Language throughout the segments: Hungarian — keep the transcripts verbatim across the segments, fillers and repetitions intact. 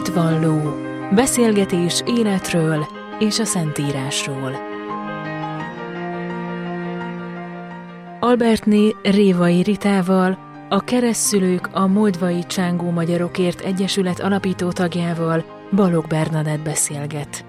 Hitvalló. Beszélgetés életről és a Szentírásról. Albertné Révai Ritával, a Keresztszülők a Moldvai Csángó Magyarokért Egyesület alapító tagjával Balogh Bernadett beszélget.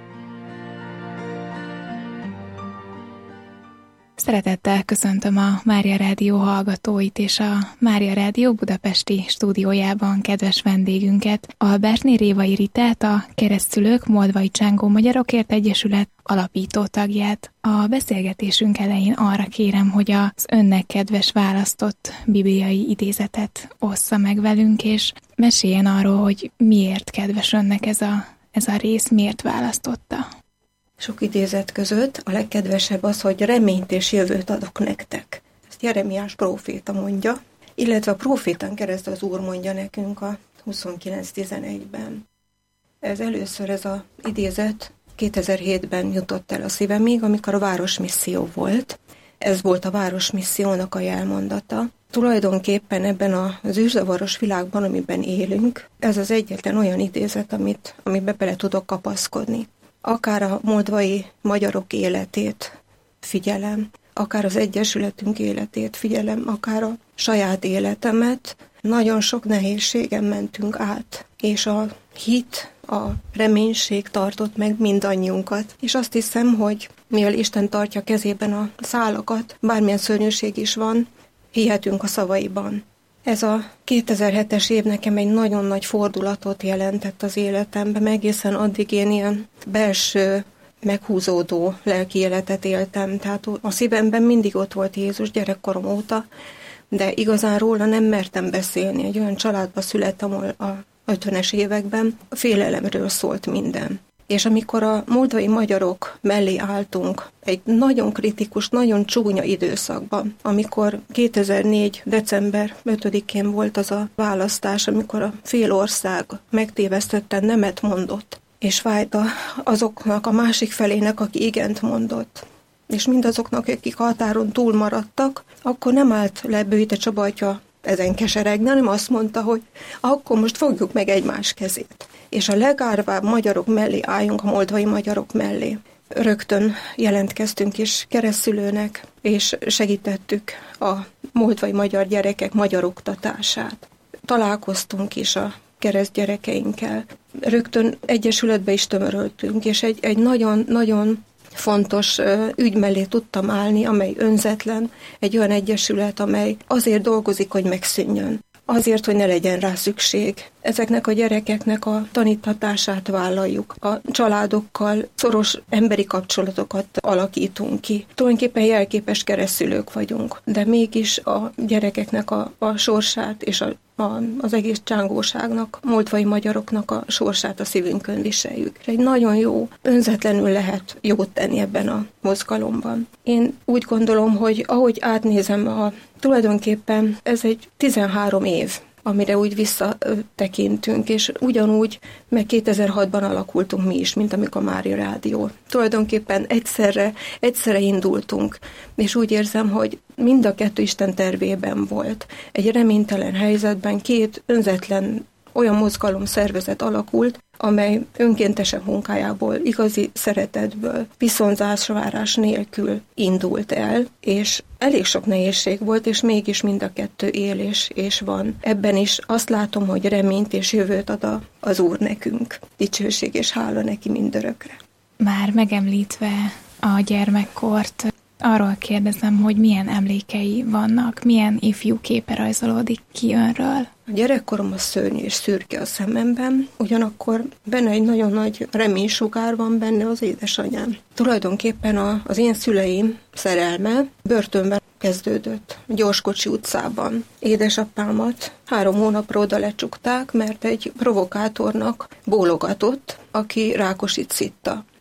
Szeretettel köszöntöm a Mária Rádió hallgatóit és a Mária Rádió budapesti stúdiójában kedves vendégünket, Albertné Révai Ritát, a Keresztszülők Moldvai Csángó Magyarokért Egyesület alapító tagját. A beszélgetésünk elején arra kérem, hogy az önnek kedves választott bibliai idézetet ossza meg velünk, és meséljen arról, hogy miért kedves önnek ez a, ez a rész, miért választotta. Sok idézet között a legkedvesebb az, hogy reményt és jövőt adok nektek. Ezt Jeremiás próféta mondja, illetve a prófétán keresztül az Úr mondja nekünk a huszonkilenc tizenegyben. Ez először ez az idézet kétezer-hétben jutott el a szívemig, amikor a városmisszió volt. Ez volt a városmissziónak a jelmondata. Tulajdonképpen ebben az űrzavaros világban, amiben élünk, ez az egyetlen olyan idézet, amit, amiben bele tudok kapaszkodni. Akár a moldvai magyarok életét figyelem, akár az Egyesületünk életét figyelem, akár a saját életemet. Nagyon sok nehézségen mentünk át, és a hit, a reménység tartott meg mindannyiunkat. És azt hiszem, hogy mivel Isten tartja kezében a szálakat, bármilyen szörnyűség is van, hihetünk a szavaiban. Ez a kétezer-hetes év nekem egy nagyon nagy fordulatot jelentett az életemben, egészen addig én ilyen belső, meghúzódó lelki életet éltem. Tehát a szívemben mindig ott volt Jézus gyerekkorom óta, de igazán róla nem mertem beszélni. Egy olyan családba születtem a ötvenes években, a félelemről szólt minden. És amikor a moldvai magyarok mellé álltunk egy nagyon kritikus, nagyon csúnya időszakban, amikor kétezer-négy. december ötödikén volt az a választás, amikor a fél ország megtévesztetten nemet mondott, és fájt azoknak a másik felének, aki igent mondott, és mindazoknak, akik határon túl maradtak, akkor nem állt le Bőjte Csaba atya ezen keseregni, hanem azt mondta, hogy akkor most fogjuk meg egymás kezét. És a legárvább magyarok mellé álljunk, a moldvai magyarok mellé. Rögtön jelentkeztünk is keresztszülőnek, és segítettük a moldvai magyar gyerekek magyar oktatását. Találkoztunk is a kereszt gyerekeinkkel. Rögtön egyesületbe is tömöröltünk, és egy, egy nagyon-nagyon fontos ügy mellé tudtam állni, amely önzetlen, egy olyan egyesület, amely azért dolgozik, hogy megszűnjön. Azért, hogy ne legyen rá szükség. Ezeknek a gyerekeknek a tanítatását vállaljuk. A családokkal szoros emberi kapcsolatokat alakítunk ki. Tulajdonképpen jelképes keresztszülők vagyunk, de mégis a gyerekeknek a, a sorsát és a A, az egész csángóságnak, moldvai magyaroknak a sorsát a szívünkön viseljük. Egy nagyon jó, önzetlenül lehet jót tenni ebben a mozgalomban. Én úgy gondolom, hogy ahogy átnézem, a, tulajdonképpen ez egy tizenhárom év, amire úgy visszatekintünk, és ugyanúgy meg kétezer-hatban alakultunk mi is, mint amikor a Mária Rádió. Tulajdonképpen egyszerre, egyszerre indultunk, és úgy érzem, hogy mind a kettő Isten tervében volt. Egy reménytelen helyzetben két önzetlen olyan mozgalom szervezet alakult, amely önkéntesek munkájából, igazi szeretetből, viszonzásvárás nélkül indult el, és elég sok nehézség volt, és mégis mind a kettő él és, és van. Ebben is azt látom, hogy reményt és jövőt ad a, az Úr nekünk. Dicsőség és hála neki mindörökre. Már megemlítve a gyermekkort, arról kérdezem, hogy milyen emlékei vannak, milyen ifjú képe rajzolódik ki önről? A gyerekkorom a szörnyű és szürke a szememben, ugyanakkor benne egy nagyon nagy reménysugár van benne az édesanyám. Tulajdonképpen a, az én szüleim szerelme börtönben kezdődött, Gyorskocsi utcában. Édesapámat három hónapra oda lecsukták, mert egy provokátornak bólogatott, aki Rákosit szitta.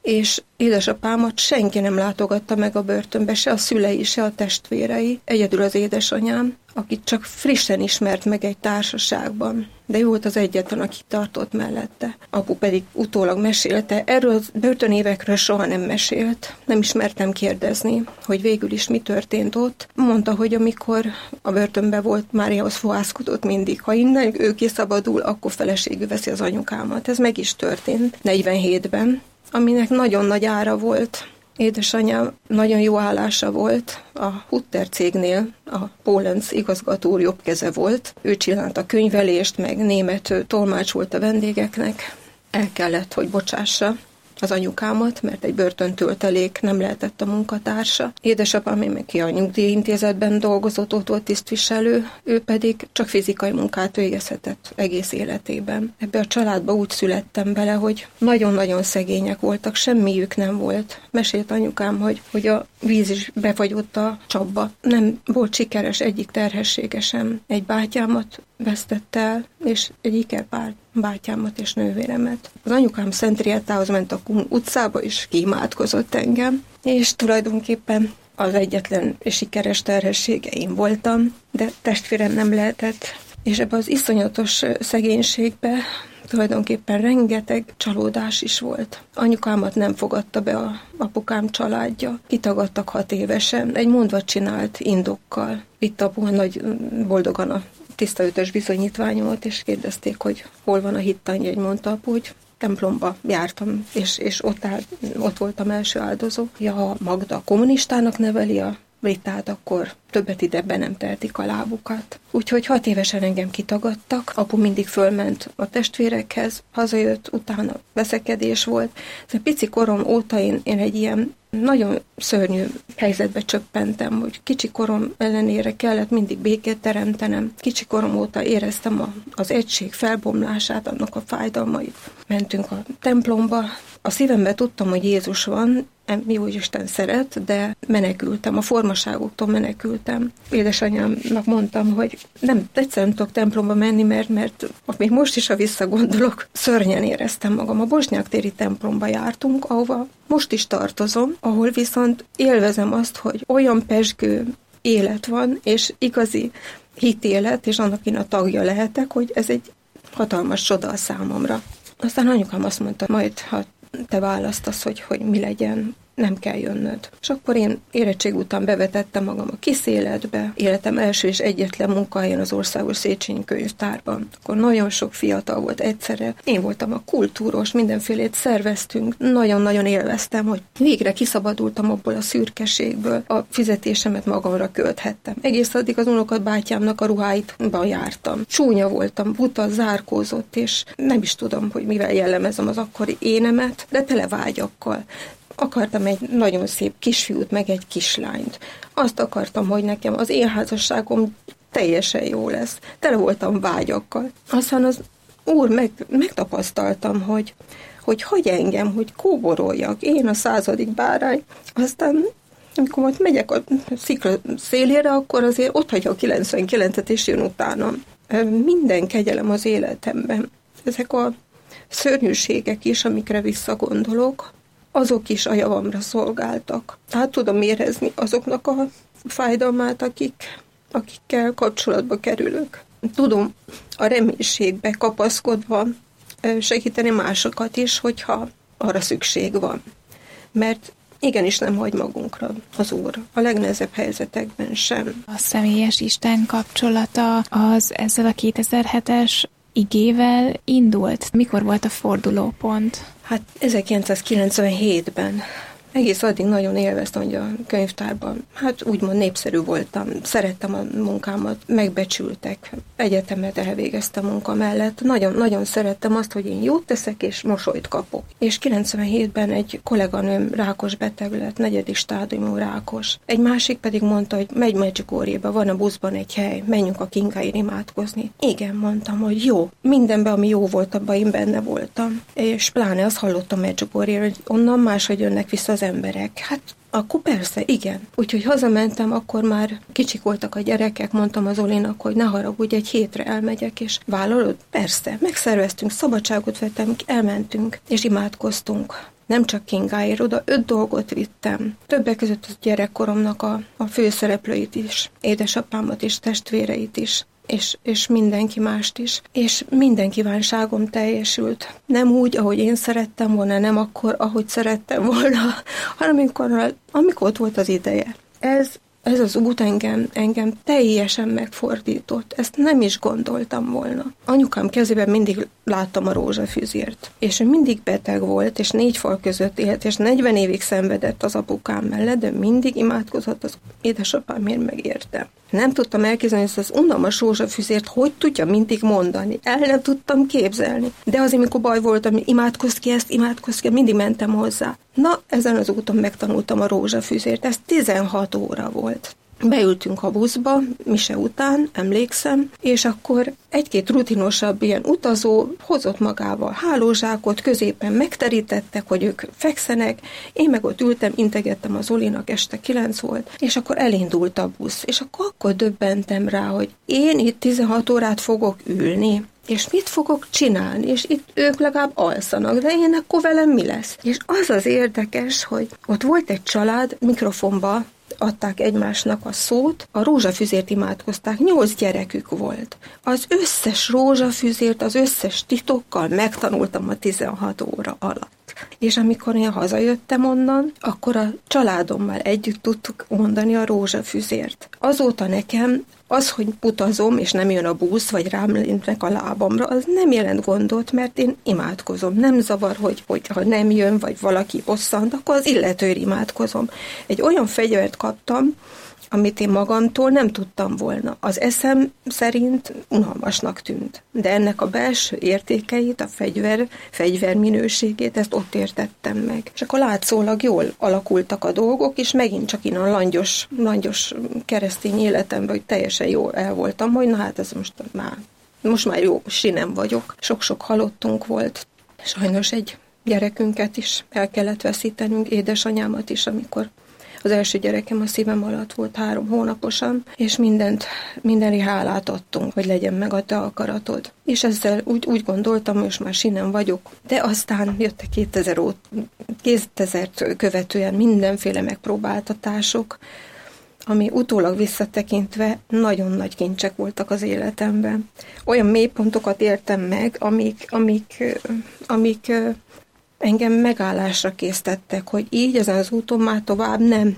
és édesapámat senki nem látogatta meg a börtönbe, se a szülei, se a testvérei, egyedül az édesanyám, akit csak frissen ismert meg egy társaságban, de ő volt az egyetlen, aki tartott mellette. Apu pedig utólag mesélte, erről a börtönévekről soha nem mesélt, nem ismertem kérdezni, hogy végül is mi történt ott. Mondta, hogy amikor a börtönben volt, Máriához fohászkodott mindig, ha innen ő kiszabadul, akkor feleségül veszi az anyukámat. Ez meg is történt negyvenhétben, aminek nagyon nagy ára volt. Édesanyám nagyon jó állása volt, a Hutter cégnél a Polenc igazgató úr jobb keze volt. Ő csinálta a könyvelést, meg német tolmács volt a vendégeknek. El kellett, hogy bocsássa az anyukámat, mert egy börtöntöltelék nem lehetett a munkatársa. Édesapám még ki a nyugdíjintézetben dolgozott, ott volt tisztviselő, ő pedig csak fizikai munkát végezhetett egész életében. Ebbe a családba úgy születtem bele, hogy nagyon-nagyon szegények voltak, semmiük nem volt. Mesélt anyukám, hogy, hogy a víz is befagyott a csapba. Nem volt sikeres egyik terhessége sem. Egy bátyámat vesztett el, és egy ikerpár bátyámat és nővéremet. Az anyukám Szent Riettához ment a Kun utcába, és kiimádkozott engem, és tulajdonképpen az egyetlen sikeres terhessége én voltam, de testvérem nem lehetett, és ebbe az iszonyatos szegénységbe tulajdonképpen rengeteg csalódás is volt. Anyukámat nem fogadta be a apukám családja. Kitagadtak hat évesen, egy mondvat csinált indokkal. Itt apu nagy boldogan a tiszta ötös bizonyítványomat, és kérdezték, hogy hol van a hittanyjegy, mondta apu, hogy templomba jártam, és, és ott, áll, ott voltam első áldozó. Ja, ha Magda kommunistának neveli a Ritát, akkor többet ide be nem tehetik a lábukat. Úgyhogy hat évesen engem kitagadtak, apu mindig fölment a testvérekhez, hazajött, utána veszekedés volt. Ez pici korom óta én, én egy ilyen nagyon szörnyű helyzetbe csöppentem, hogy kicsi korom ellenére kellett mindig békét teremtenem. Kicsi korom óta éreztem a, az egység felbomlását, annak a fájdalmait. Mentünk a templomba, a szívemben tudtam, hogy Jézus van, jó Isten szeret, de menekültem, a formaságoktól menekültem. Édesanyámnak mondtam, hogy nem, egyszer nem tudok templomba menni, mert, mert még most is, ha visszagondolok, szörnyen éreztem magam. A Bosnyák téri templomba jártunk, ahova most is tartozom, ahol viszont élvezem azt, hogy olyan pezsgő élet van, és igazi hitélet, és annak én a tagja lehetek, hogy ez egy hatalmas csoda a számomra. Aztán anyukám azt mondta, majd ha te választasz, hogy, hogy mi legyen, nem kell jönnöd. És akkor én érettség után bevetettem magam a kiszéletbe, életem első és egyetlen munkahelyen az Országos Széchenyi Könyvtárban. Akkor nagyon sok fiatal volt egyszerre. Én voltam a kultúros, mindenfélét szerveztünk. Nagyon-nagyon élveztem, hogy végre kiszabadultam abból a szürkeségből. A fizetésemet magamra költhettem. Egész addig az unokat bátyámnak a ruháitban jártam. Csúnya voltam, buta, zárkózott, és nem is tudom, hogy mivel jellemezem az akkori énemet, de tele vágyakkal. Akartam egy nagyon szép kisfiút, meg egy kislányt. Azt akartam, hogy nekem az én házasságom teljesen jó lesz. Tele voltam vágyakkal. Aztán az úr, meg, megtapasztaltam, hogy, hogy hagy engem, hogy kóboroljak. Én a századik bárány. Aztán, amikor majd megyek a szikla szélére, akkor azért ott hagyja a kilencvenkilencet, és jön utánam. Minden kegyelem az életemben. Ezek a szörnyűségek is, amikre visszagondolok, azok is a javamra szolgáltak. Tehát tudom érezni azoknak a fájdalmát, akik, akikkel kapcsolatba kerülök. Tudom a reménységbe kapaszkodva segíteni másokat is, hogyha arra szükség van. Mert igenis nem hagy magunkra az Úr. A legnehezebb helyzetekben sem. A személyes Isten kapcsolata az ezzel a kétezer-hetes igével indult. Mikor volt a fordulópont? Hát ezerkilencszázkilencvenhétben. Egész addig nagyon élveztem, hogy a könyvtárban, hát úgymond népszerű voltam, szerettem a munkámat, megbecsültek, egyetemet elvégeztem munka mellett. Nagyon, nagyon szerettem azt, hogy én jót teszek, és mosolyt kapok. És kilencvenhétben egy kolléganőm rákos beteg lett, negyedik stádiumú rákos. Egy másik pedig mondta, hogy megy Medjugorjéba, van a buszban egy hely, menjünk a Kinkáin imádkozni. Igen, mondtam, hogy jó. Mindenben, ami jó volt, abban én benne voltam. És pláne azt hallottam Medjugorjéről, hogy onnan máshogy jönnek vissza az emberek. Hát akkor persze, igen. Úgyhogy hazamentem, akkor már kicsik voltak a gyerekek, mondtam az Olinak, hogy ne haragudj, egy hétre elmegyek, és vállalod? Persze. Megszerveztünk, szabadságot vettem, elmentünk, és imádkoztunk. Nem csak Kingáért, oda öt dolgot vittem. Többek között a gyerekkoromnak a, a főszereplőit is, édesapámat és testvéreit is. És, és mindenki mást is. És minden kívánságom teljesült. Nem úgy, ahogy én szerettem volna, nem akkor, ahogy szerettem volna, hanem amikor, amikor ott volt az ideje. Ez, ez az út engem, engem teljesen megfordított. Ezt nem is gondoltam volna. Anyukám kezében mindig láttam a rózsafüzért. És ő mindig beteg volt, és négy fal között élt, és negyven évig szenvedett az apukám mellett, de mindig imádkozott az édesapámért, megérte. Nem tudtam elképzelni ezt az unalmas rózsafüzért, hogy tudja mindig mondani. El nem tudtam képzelni. De azért, amikor baj volt, ami imádkozz ki ezt, imádkozz ki, mindig mentem hozzá. Na, ezen az úton megtanultam a rózsafüzért. Ez tizenhat óra volt. Beültünk a buszba, mise után, emlékszem, és akkor egy-két rutinosabb ilyen utazó hozott magával hálózsákot, középen megterítettek, hogy ők fekszenek, én meg ott ültem, integettem az Zolinak, este kilenc volt, és akkor elindult a busz, és akkor, akkor döbbentem rá, hogy én itt tizenhat órát fogok ülni, és mit fogok csinálni, és itt ők legalább alszanak, de én akkor velem mi lesz? És az az érdekes, hogy ott volt egy család, mikrofonba adták egymásnak a szót, a rózsafüzért imádkozták, nyolc gyerekük volt. Az összes rózsafüzért, az összes titokkal megtanultam a tizenhat óra alatt. És amikor én hazajöttem onnan, akkor a családommal együtt tudtuk mondani a rózsafüzért. Azóta nekem az, hogy utazom, és nem jön a busz, vagy rám lintnek a lábamra, az nem jelent gondot, mert én imádkozom. Nem zavar, hogy, hogy ha nem jön, vagy valaki bosszant, akkor az illetőért imádkozom. Egy olyan fegyvert kaptam, amit én magamtól nem tudtam volna. Az eszem szerint unalmasnak tűnt. De ennek a belső értékeit, a fegyver, fegyver minőségét, ezt ott értettem meg. És akkor látszólag jól alakultak a dolgok, és megint csak innen a langyos, langyos keresztény életemben, hogy teljesen jól el voltam, hogy na hát ez most már, most már jó, sinem vagyok. Sok-sok halottunk volt. Sajnos egy gyerekünket is el kellett veszítenünk, édesanyámat is, amikor az első gyerekem a szívem alatt volt három hónaposan, és mindent, mindenre hálát adtunk, hogy legyen meg a te akaratod. És ezzel úgy, úgy gondoltam, hogy most már sinem vagyok. De aztán jöttek kétezer óta, kétezert követően mindenféle megpróbáltatások, ami utólag visszatekintve nagyon nagy kincsek voltak az életemben. Olyan mélypontokat éltem meg, amik, amik, amik engem megállásra késztettek, hogy így ezen az úton már tovább nem.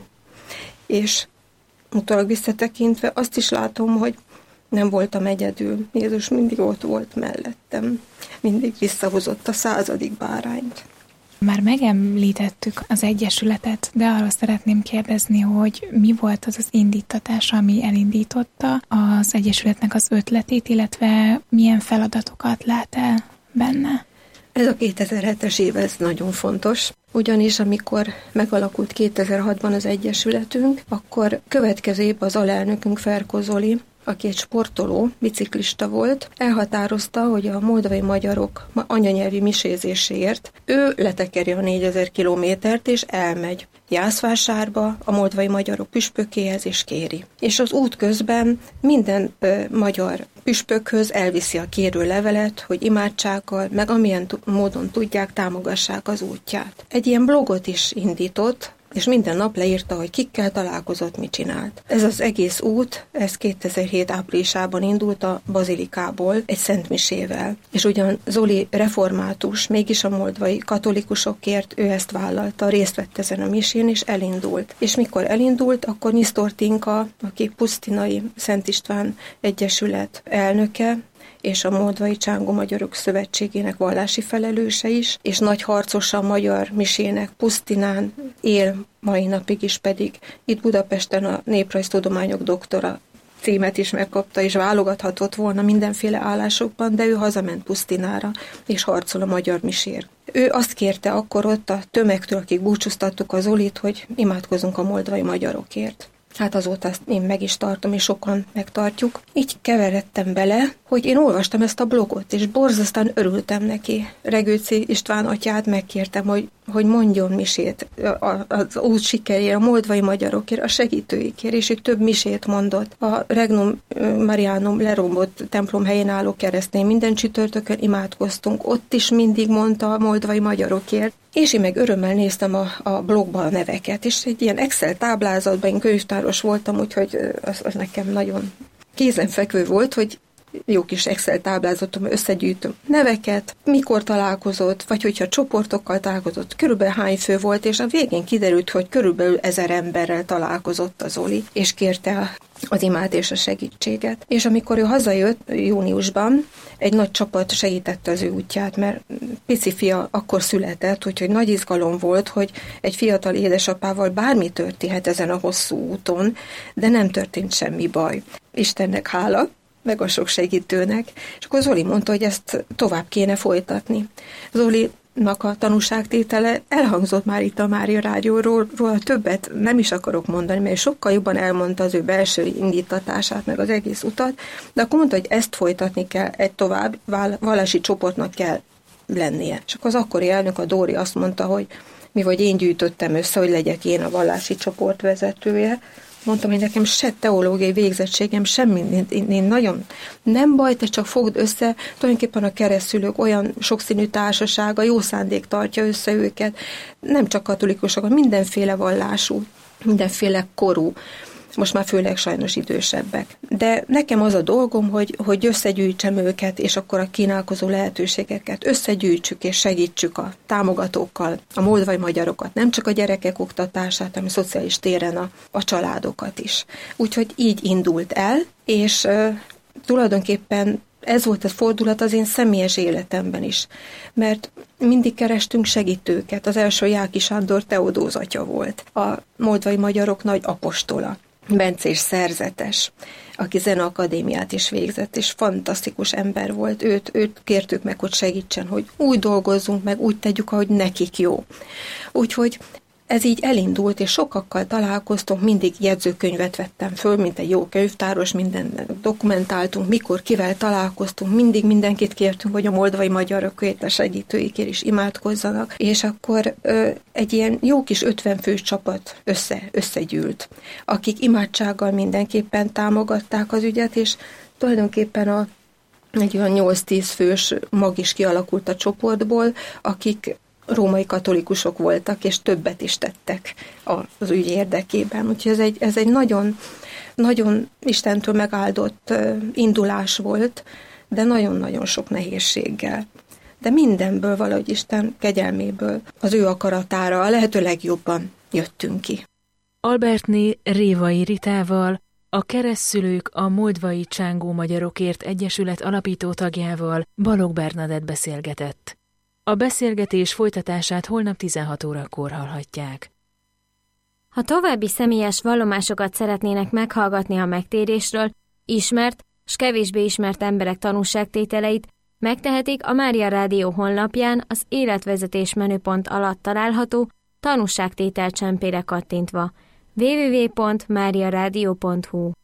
És utólag visszatekintve azt is látom, hogy nem voltam egyedül. Jézus mindig ott volt mellettem. Mindig visszahozott a századik bárányt. Már megemlítettük az Egyesületet, de arról szeretném kérdezni, hogy mi volt az az indítatás, ami elindította az Egyesületnek az ötletét, illetve milyen feladatokat lát el benne? Ez a kétezer-hetes év, ez nagyon fontos, ugyanis amikor megalakult kétezer-hatban az Egyesületünk, akkor következő évben az alelnökünk Ferko Zoli, aki egy sportoló, biciklista volt, elhatározta, hogy a moldvai magyarok anyanyelvi misézéséért ő letekeri a négyezer kilométert, és elmegy Jászvásárba a moldvai magyarok püspökéhez, és kéri. És az út közben minden ö, magyar püspökhöz elviszi a kérő levelet, hogy imádsággal, meg amilyen t- módon tudják, támogassák az útját. Egy ilyen blogot is indított, és minden nap leírta, hogy kikkel találkozott, mit csinált. Ez az egész út, ez kétezer-hét áprilisában indult a bazilikából egy szentmisével. És ugyan Zoli református, mégis a moldvai katolikusokért ő ezt vállalta, részt vett ezen a misén, és elindult. És mikor elindult, akkor Nyisztor Tinka, aki Pusztinai Szent István Egyesület elnöke, és a Moldvai Csángó Magyarok Szövetségének vallási felelőse is, és nagy harcosa a magyar misének Pusztinán él mai napig is, pedig itt Budapesten a néprajztudományok doktora címet is megkapta, és válogathatott volna mindenféle állásokban, de ő hazament Pusztinára, és harcol a magyar misér. Ő azt kérte akkor ott a tömegtől, akik búcsúztattuk az Zolit, hogy imádkozunk a moldvai magyarokért. Hát azóta ezt én meg is tartom, és sokan megtartjuk. Így keveredtem bele, hogy én olvastam ezt a blogot, és borzasztóan örültem neki. Regőci István atyát megkértem, hogy hogy mondjon misét az út sikerére, a moldvai magyarokért, a segítőikért, és ő több misét mondott. A Regnum Marianum lerombolt templom helyén álló keresztény minden csütörtökön imádkoztunk, ott is mindig mondta a moldvai magyarokért, és én meg örömmel néztem a, a blogban a neveket, és egy ilyen Excel táblázatban, én könyvtáros voltam, úgyhogy az, az nekem nagyon kézenfekvő volt, hogy jó kis Excel táblázatom, összegyűjtöm neveket, mikor találkozott, vagy hogyha csoportokkal találkozott, körülbelül hány fő volt, és a végén kiderült, hogy körülbelül ezer emberrel találkozott az Zoli, és kérte az imát és a segítséget. És amikor ő hazajött júniusban, egy nagy csapat segítette az ő útját, mert pici fia akkor született, úgyhogy nagy izgalom volt, hogy egy fiatal édesapával bármi történhet ezen a hosszú úton, de nem történt semmi baj. Istennek hála, meg a sok segítőnek, és akkor Zoli mondta, hogy ezt tovább kéne folytatni. Zolinak a tanúságtétele elhangzott már itt a Mária Rádióról, róla többet nem is akarok mondani, mert sokkal jobban elmondta az ő belső indítatását, meg az egész utat, de akkor mondta, hogy ezt folytatni kell, egy tovább vallási csoportnak kell lennie. És akkor az akkori elnök, a Dóri azt mondta, hogy mi vagy én gyűjtöttem össze, hogy legyek én a vallási csoport vezetője. Mondtam, hogy nekem se teológiai végzettségem, semmi, én, én nagyon nem baj, te csak fogd össze, tulajdonképpen a keresztülők olyan sokszínű társasága, jó szándék tartja össze őket, nem csak katolikusok, mindenféle vallású, mindenféle korú, most már főleg sajnos idősebbek. De nekem az a dolgom, hogy, hogy összegyűjtsem őket, és akkor a kínálkozó lehetőségeket összegyűjtsük, és segítsük a támogatókkal, a moldvai magyarokat, nem csak a gyerekek oktatását, hanem szociális téren a, a családokat is. Úgyhogy így indult el, és uh, tulajdonképpen ez volt a fordulat az én személyes életemben is, mert mindig kerestünk segítőket. Az első Jáki Sándor Teodóz atya volt, a moldvai magyarok nagy apostola, bencés szerzetes, aki zeneakadémiát is végzett, és fantasztikus ember volt. Őt, őt kértük meg, hogy segítsen, hogy úgy dolgozzunk meg, úgy tegyük, ahogy nekik jó. Úgyhogy ez így elindult, és sokakkal találkoztunk, mindig jegyzőkönyvet vettem föl, mint egy jó könyvtáros, minden dokumentáltunk, mikor kivel találkoztunk, mindig mindenkit kértünk, hogy a moldvai magyarokért, a segítőikért is imádkozzanak, és akkor ö, egy ilyen jó kis ötven fős csapat össze, összegyűlt, akik imádsággal mindenképpen támogatták az ügyet, és tulajdonképpen a egy olyan nyolc-tíz fős mag is kialakult a csoportból, akik római katolikusok voltak, és többet is tettek az ügy érdekében. Úgyhogy ez egy, ez egy nagyon, nagyon Istentől megáldott indulás volt, de nagyon-nagyon sok nehézséggel. De mindenből valahogy Isten kegyelméből, az ő akaratára a lehető legjobban jöttünk ki. Albertné Révai Ritával, a Keresztszülők a Moldvai Csángó Magyarokért Egyesület alapító tagjával, Balogh Bernadett beszélgetett. A beszélgetés folytatását holnap tizenhat órakor hallhatják. Ha további személyes vallomásokat szeretnének meghallgatni a megtérésről, ismert s kevésbé ismert emberek tanúságtételeit, megtehetik a Mária Rádió honlapján az életvezetés menüpont alatt található tanúságtétel csempére kattintva. double-u double-u double-u pont mária rádió pont hu